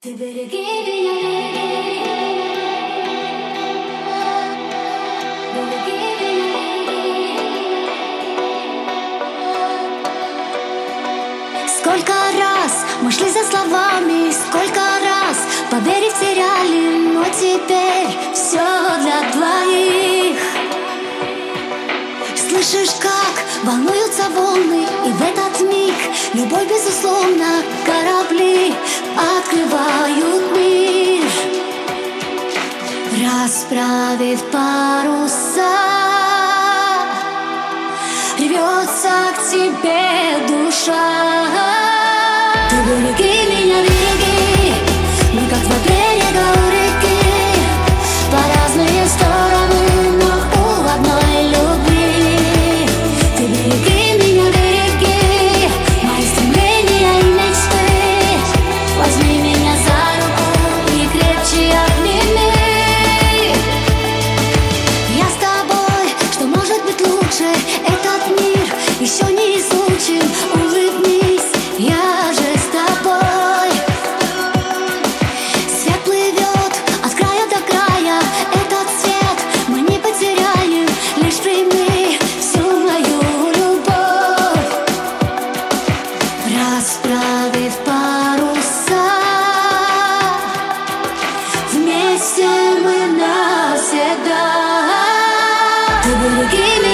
Ты береги меня, береги меня. Сколько раз мы шли за словами, сколько раз по берег теряли, но теперь все для двоих. Слышишь, как волнуются волны, и в этот миг любовь, безусловно, корабли открывают мир. Расправив паруса, рвется к тебе душа. Ты береги меня, береги, мы как два берега у реки, по разные стороны, но у одной любви. Ты береги меня, береги, мои стремления и мечты. Возьми меня за руку и крепче обними. Я с тобой, что может быть лучше? Этот мир еще не изучен. Улыбнись, я же с тобой. Свет плывет от края до края. Этот свет мы не потеряем. Лишь прими всю мою любовь. Расправив паруса, вместе мы навсегда. Ты береги меня.